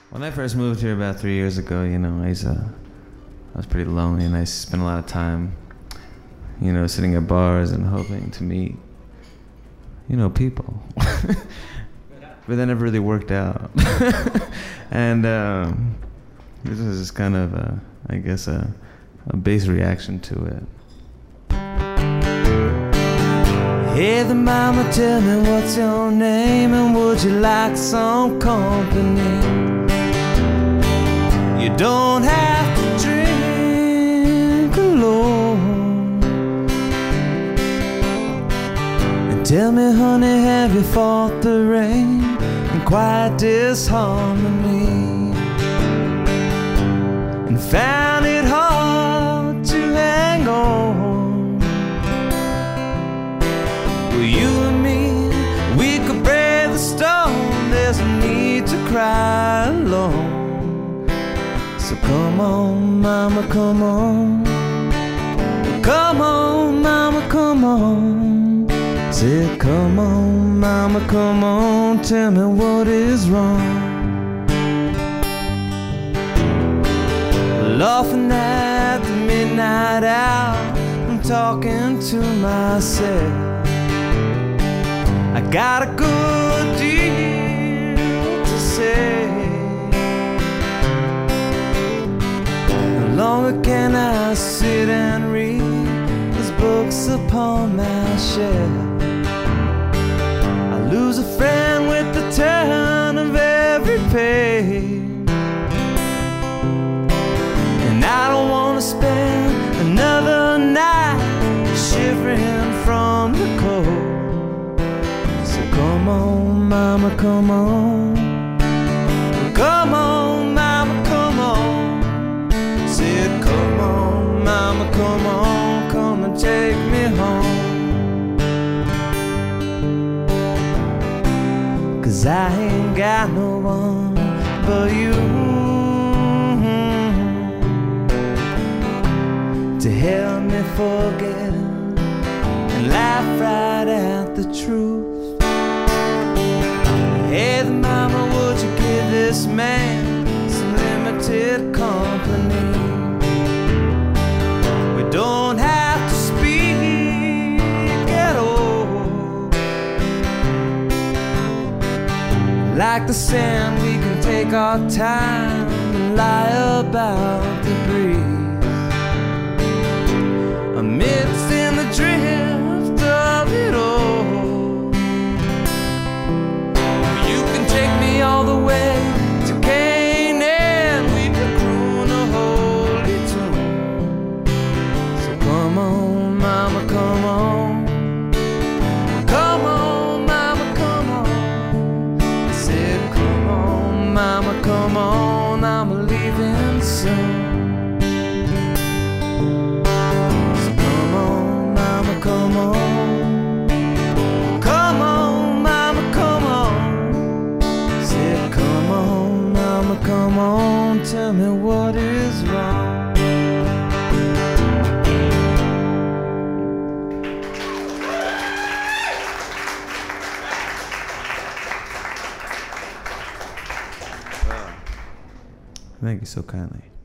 When I first moved here about 3 years ago, I was pretty lonely, and I spent a lot of time, sitting at bars and hoping to meet, people. But that never really worked out. And this was just kind of, a base reaction to it. Hey, the mama, tell me what's your name, and would you like some company? You don't have to drink alone. And tell me, honey, have you fought the rain in quiet disharmony and found it hard to hang on? Well, you and me, we could brave the storm. There's no need to cry alone. So come on, mama, come on. Come on, mama, come on. Say, come on, mama, come on. Tell me what is wrong. Laughing at the midnight hour, I'm talking to myself. I got a good deal to say. How longer can I sit and read these books upon my shelf? I lose a friend with the turn of every page, and I don't want to spend another night shivering from the cold. So come on, mama, come on. Come on, mama, come on. Said, come on, mama, come on, come and take me home. 'Cause I ain't got no one but you to help me forget and laugh right at the truth. Hey, the mama, would you give this man some limited company? Don't have to speak at all. Like the sand, we can take our time and lie about the breeze amidst in the drift of it all. You can take me all the way to Canaan. We've been growing a holy tune. Come on, mama, come on. Come on, mama, come on. I said, come on, mama, come on. I'm leaving soon. So come on, mama, come on. Come on, mama, come on. I said, come on, mama, come on. Tell me what is wrong. Thank you so kindly.